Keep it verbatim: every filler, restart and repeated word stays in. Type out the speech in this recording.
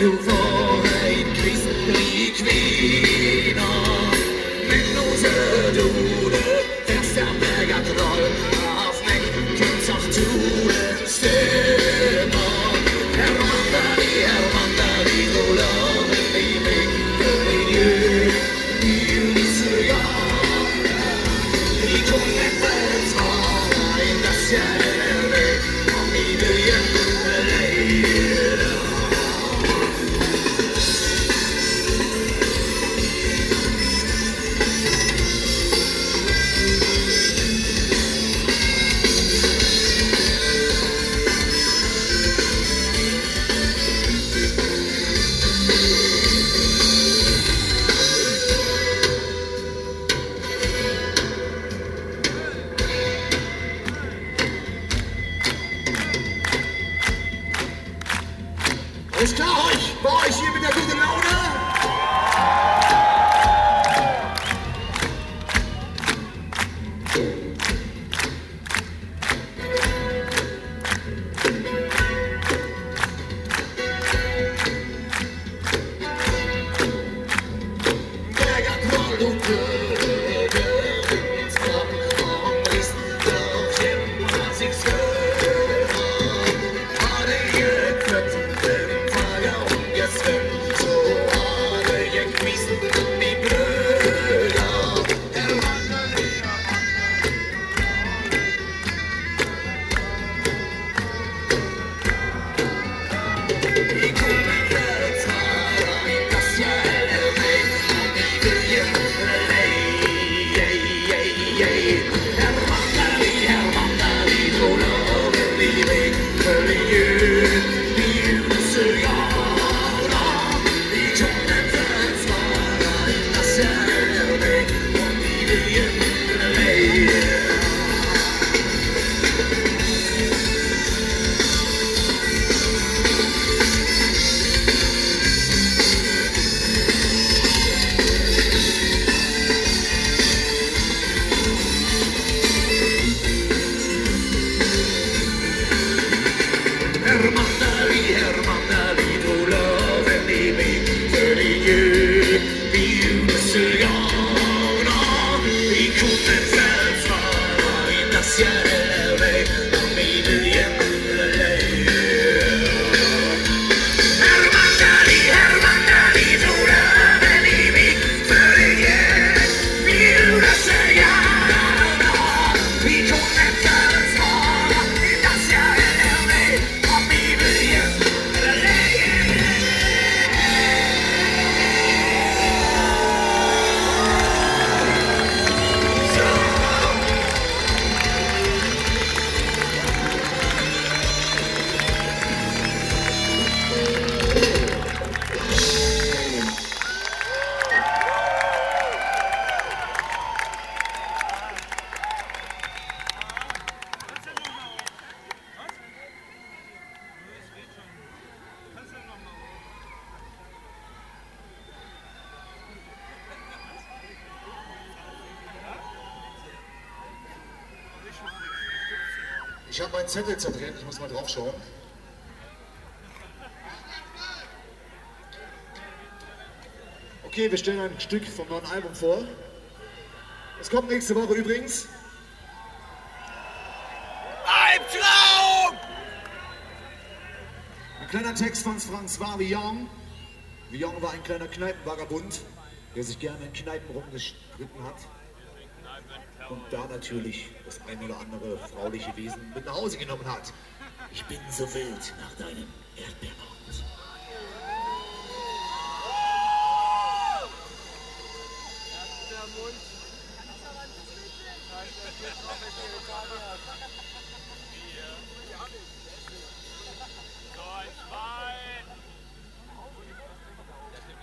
nu voorheen christelijk kvinner. Men onze doelen, Westerberger troll, auf Meckens auf Tulen stemmer. Herr Mandali, Herr Mandali, Roland, die Winkel in jul, i julice jaar. I kommer förtvara in das järnväg, om i det hjälper. Ist klar euch, bei euch hier mit der guten Laune? Berger Troll und Köge, ins Kopf ist doch immer sich selber. Alle geköpft. So alle gequissen die Brüder. Der Mandali, ich komme jetzt rein, das Järnväg, und ich will jämmerlej. Herr Mandali, Herr Mandali, so loben die Winkel in jul, die julice jaar. Herr Mandali, Herr Mandali, du loven i vinter i jul, i julice jaar. I kommer förtvara in das järnväg, om i det jämmerlej. Herr Mandali, Herr Mandali, du loven i vinter i jul, i julice jaar. I kommer förtvara in das järnväg, om i det jämmerlej. Ich habe meinen Zettel zerdreht, ich muss mal drauf schauen. Okay, wir stellen ein Stück vom neuen Album vor. Es kommt nächste Woche übrigens. Albtraum! Ein kleiner Text von Franz war wie Young. Wie Young war ein kleiner Kneipenvagabund, der sich gerne in Kneipen rumgestritten hat. Und da natürlich das ein oder andere frauliche Wesen mit nach Hause genommen hat. Ich bin so wild nach deinem Erdbeermund. So ein Schwein!